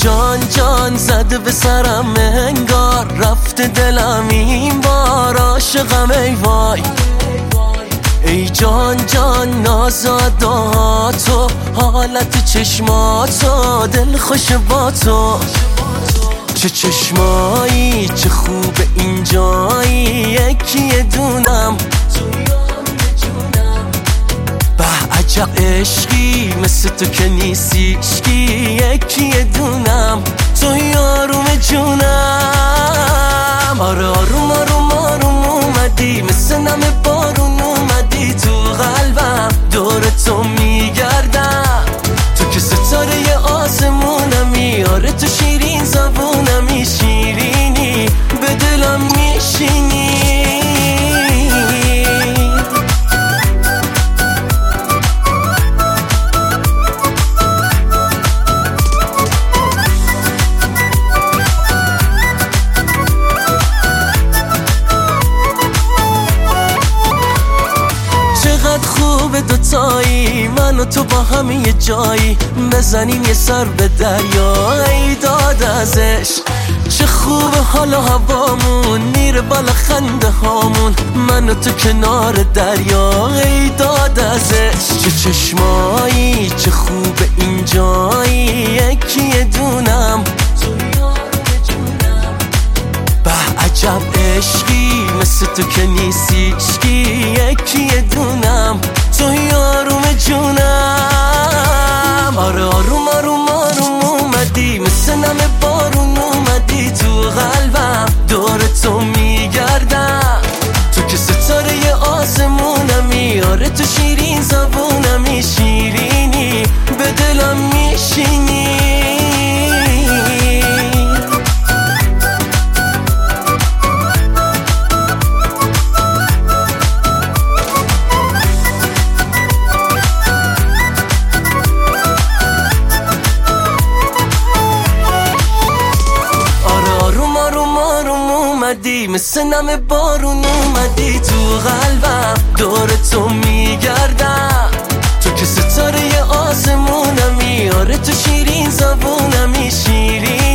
جان جان زده به سرم انگار رفته دلم این بار عاشقم ای وای. ای جان جان نازاداتو حالت چشماتو دل خوش با تو. چه چشمایی چه خوب اینجایی یکی دونم به عجب عشقی مثل تو که نیستی عشقی یکی دونم تو یاروم جونم. آره آروم آروم آروم اومدی مثل نم بارون اومدی تو قلبم دور تو میگردم تو که ستاره آسمونمی. آره تو شیرین زبونمی شیرینی به دلم میشینی. خوب دوتایی من و تو با هم یه جایی بزنیم یه سر به دریا ای داد ازش. چه خوب حال و هوامون میره بالا خنده هامون من و تو کنار دریا ای داد ازش. چه چشمایی چه خوب اینجایی یکی دونم به عجب عشقی مثل تو که نیستی عشقی یکی دونم تو یاروم جونم. آره آروم آروم آروم اومدی مثل نم بارون اومدی تو قلبم دور تو میگردم تو که ستاره آسمونمی. آره تو شیرین زبونمی شیرینی به دلم میشینی. مثل نم بارون اومدی تو قلبم دور تو میگردم تو که ستاره آسمونمی. آره تو شیرین زبونمی شیرین